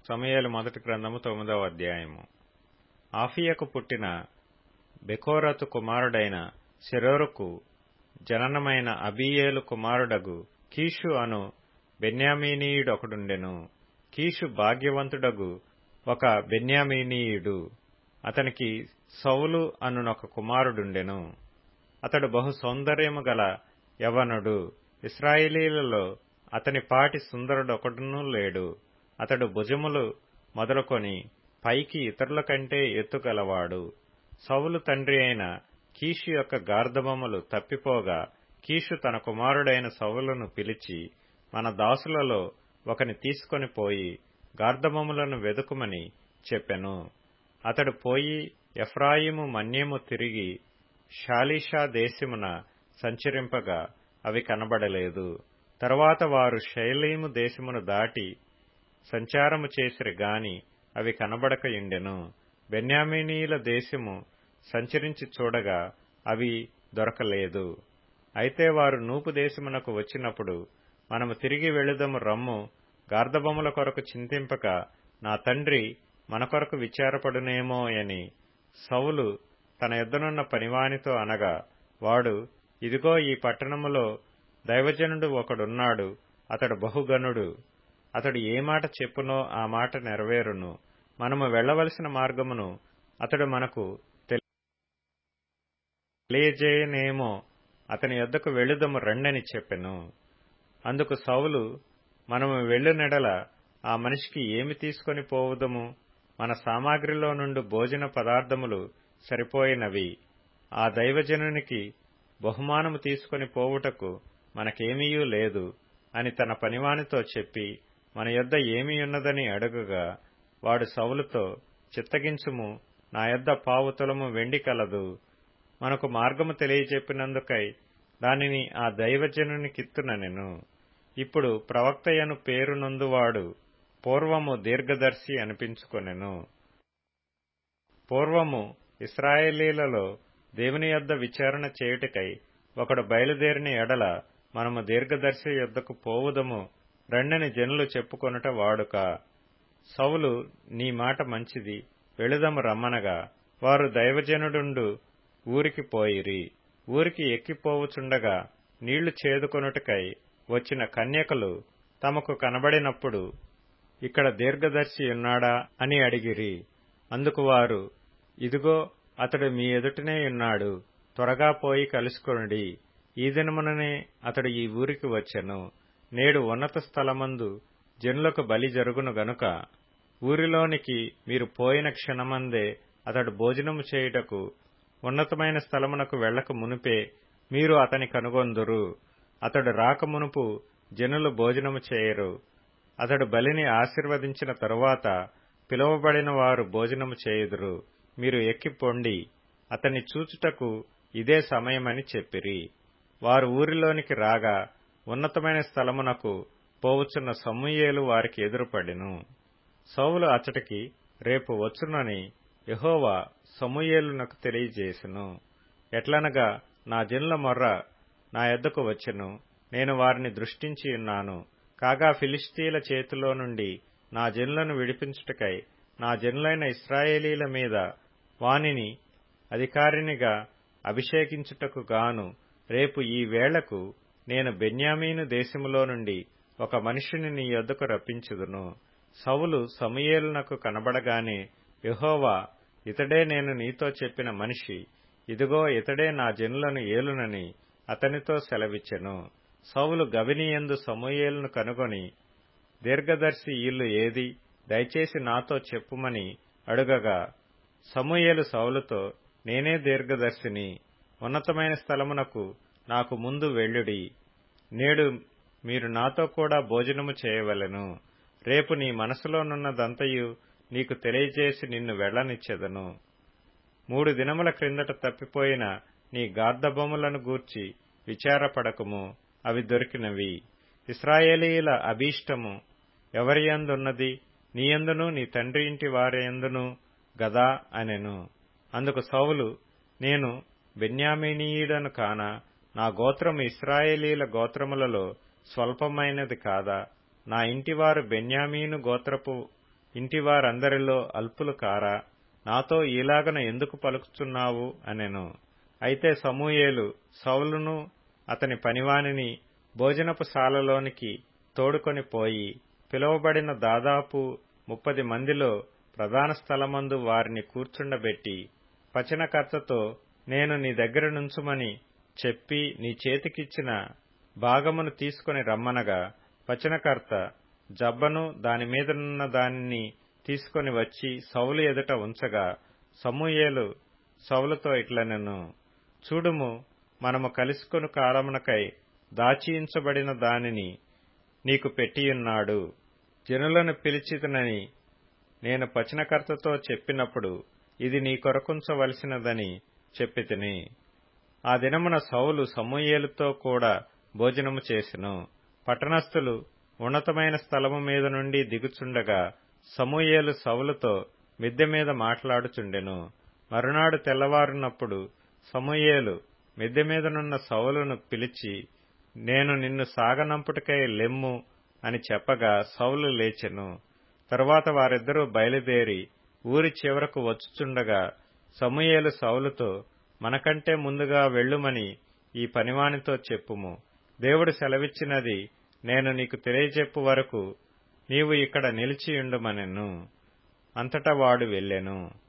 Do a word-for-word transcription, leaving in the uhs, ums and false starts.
సమూయేలు మొదటి గ్రంథము తొమ్మిదవ అధ్యాయము. ఆఫీయకు పుట్టిన బెకోరతు కుమారుడైన సెరోరుకు జననమైన అబీయేలు కుమారుడగు కీషు అను బెన్యామీనీయుడొకడుండెను. కీషు భాగ్యవంతుడగు ఒక బెన్యామీనీయుడు. అతనికి సౌలు అనునొక కుమారుడుండెను. అతడు బహు సౌందర్యము గల యవనుడు. ఇశ్రాయేలీలలో అతని పాటి సుందరుడొకడునూ లేడు. అతడు భుజములు మొదలుకొని పైకి ఇతరుల కంటే ఎత్తుగలవాడు. సౌలు తండ్రి అయిన కీషు యొక్క గార్ధబములు తప్పిపోగా కీషు తన కుమారుడైన సౌలును పిలిచి, మన దాసులలో ఒకని తీసుకొని పోయి గార్ధబములను వెదుకుమని చెప్పెను. అతడు పోయి ఎఫ్రాయిము మన్యము తిరిగి షాలీషా దేశమున సంచరింపగా అవి కనబడలేదు. తరువాత వారు షయలీము దేశమును దాటి సంచారము చేసిరి గాని అవి కనబడకయుండెను. బెన్యామీనీయుల దేశము సంచరించి చూడగా అవి దొరకలేదు. అయితే వారు నూపు దేశమునకు వచ్చినప్పుడు, మనము తిరిగి వెళుదము రమ్ము, గార్ధబముల కొరకు చింతింపక నా తండ్రి మన కొరకు విచారపడునేమో అని సౌలు తన యొద్దనున్న పనివానితో అనగా, వాడు, ఇదిగో ఈ పట్టణములో దైవజనుడు ఒకడున్నాడు, అతడు బహుగనుడు. అతడు ఏ మాట చెప్పునో ఆ మాట నెరవేరును. మనము వెళ్లవలసిన మార్గమును అతడు మనకు తెలియజేయనేమో, అతని యొద్దకు వెళ్ళుదము రండని చెప్పెను. అందుకు సౌలు, మనము వెళ్ళునెడల ఆ మనిషికి ఏమి తీసుకొని పోవుదము? మన సామాగ్రిలో నుండి భోజన పదార్థములు సరిపోయినవి. ఆ దైవజనునికి బహుమానము తీసుకొని పోవుటకు మనకేమీయూ లేదు అని తన పనివానితో చెప్పి, మన యొద్ద ఏమియున్నదని అడుగగా, వాడు సౌలుతో, చిత్తగించుము, నా యొద్ద పావు తులము వెండి కలదు. మనకు మార్గము తెలియజెప్పినందుకై దానిని ఆ దైవజనునికిత్తుననెను. ఇప్పుడు ప్రవక్తయను పేరు నొందువాడు పూర్వము దీర్ఘదర్శి అనిపించుకొనెను. పూర్వము ఇశ్రాయేలీలలో దేవుని యొద్ద విచారణ చేయుటకై ఒకడు బయలుదేరిన ఎడల మనము దీర్ఘదర్శి యొద్దకు పోవుదము రెండని జనులు చెప్పుకొనుట వాడుక. సౌలు, నీ మాట మంచిది, వెళుదము రమ్మనగా వారు దైవజనుడుండు ఊరికి పోయిరి. ఊరికి ఎక్కిపోవుచుండగా నీళ్లు చేదుకొనుటకై వచ్చిన కన్యకలు తమకు కనబడినప్పుడు, ఇక్కడ దీర్ఘదర్శి ఉన్నాడా అని అడిగిరి. అందుకు వారు, ఇదిగో అతడు మీ ఎదుటనే ఉన్నాడు, త్వరగా పోయి కలుసుకొనుడి. ఈ దినముననే అతడు ఈ ఊరికి వచ్చెను. నేడు ఉన్నత స్థలమందు జనులకు బలి జరుగును గనుక ఊరిలోనికి మీరు పోయిన క్షణమందే అతడు భోజనము చేయుటకు ఉన్నతమైన స్థలమునకు వెళ్లక మునుపే మీరు అతని కనుగొందురు. అతడు రాక మునుపు జనులు భోజనము చేయరు. అతడు బలిని ఆశీర్వదించిన తరువాత పిలువబడిన వారు భోజనము చేయుదురు. మీరు ఎక్కిపొండి, అతన్ని చూచుటకు ఇదే సమయమని చెప్పిరి. వారు ఊరిలోనికి రాగా ఉన్నతమైన స్థలమునకు పోవుచున్న సమూయేలు వారికి ఎదురుపడెను. సౌలు అచ్చటికి రేపు వచ్చునని యెహోవా సమూయేలునకు తెలియజేసెను. ఎట్లనగా, నా జనుల మొర్ర నా యొద్దకు వచ్చెను, నేను వారిని దృష్టించి ఉన్నాను. కాగా ఫిలిష్తీయుల చేతిలో నుండి నా జనులను విడిపించుటకై నా జనులైన ఇశ్రాయేలీల మీద వానిని అధికారినిగా అభిషేకించుటకు గాను రేపు ఈ వేళకు నేను బెన్యామీను దేశములో నుండి ఒక మనిషిని నీ యొద్దకు రప్పించుదును. సౌలు సమూయేలునకు కనబడగానే యెహోవా, ఇతడే నేను నీతో చెప్పిన మనిషి, ఇదిగో ఇతడే నా జనులను ఏలునని అతనితో సెలవిచ్చెను. సౌలు గవినియందు సమూయేలును కనుగొని, దీర్ఘదర్శి ఇల్లు ఏది, దయచేసి నాతో చెప్పుమని అడుగగా, సమూయేలు సౌలుతో, నేనే దీర్ఘదర్శిని, ఉన్నతమైన స్థలమునకు నాకు ముందు వెళ్ళుడి. నేడు మీరు నాతో కూడా భోజనము చేయవలెను. రేపు నీ మనసులోనున్నదంతయు నీకు తెలియజేసి నిన్ను వెళ్లనిచ్చెదను. మూడు దినముల క్రిందట తప్పిపోయిన నీ గార్ధబొమ్మలను గూర్చి విచారపడకుము, అవి దొరికినవి. ఇశ్రాయేలీయుల అభీష్టము ఎవరియందున్నది? నీయందును నీ తండ్రి ఇంటి వారియందును గదా అనెను. అందుకు సౌలు, నేను బెన్యామీనీయుడను కానా? నా గోత్రము ఇశ్రాయేలీల గోత్రములలో స్వల్పమైనది కాదా? నా ఇంటివారు బెన్యామీను గోత్రపు ఇంటివారందరిలో అల్పులు కారా? నాతో ఈలాగన ఎందుకు పలుకుచున్నావు అనెను. అయితే సమూయేలు సౌలును అతని పనివానిని భోజనపు శాలలోనికి తోడుకొని పోయి పిలువబడిన దాదాపు ముప్పది మందిలో ప్రధాన స్థలమందు వారిని కూర్చుండబెట్టి పచనకర్తతో నేను నీ దగ్గర నుంచుమని చెప్పి నీ చేతికిచ్చిన భాగమును తీసుకుని రమ్మనగా పచనకర్త జబ్బను దానిమీదనున్న దానిని తీసుకొని వచ్చి సౌలు ఎదుట ఉంచగా సమూయేలు సౌలుతో ఇట్లనెను, చూడుము, మనము కలుసుకొను కాలమునకై దాచియించబడిన దానిని నీకు పెట్టియున్నాడు. జనులను పిలిచితినని నేను పచనకర్తతో చెప్పినప్పుడు ఇది నీ కొరకుంచవలసినదని చెప్పితిని. ఆ దినమున సౌలు సమూయేలుతో కూడా భోజనము చేసెను. పట్టణస్థులు ఉన్నతమైన స్థలము మీద నుండి దిగుచుండగా సమూయేలు సౌలుతో మిద్దె మీద మాట్లాడుచుండెను. మరునాడు తెల్లవారునప్పుడు సమూయేలు మిద్దె మీదనున్న సౌలును పిలిచి, నేను నిన్ను సాగనంపుటకై లెమ్ము అని చెప్పగా సౌలు లేచెను. తరువాత వారిద్దరూ బయలుదేరి ఊరి చివరకు వచ్చుచుండగా సమూయేలు సౌలుతో, మనకంటే ముందుగా వెళ్ళుమని ఈ పనివానితో చెప్పుము. దేవుడు సెలవిచ్చినది నేను నీకు తెలియజెప్పు వరకు నీవు ఇక్కడ నిలిచియుండుమనెను. అంతటా వాడు వెళ్ళెను.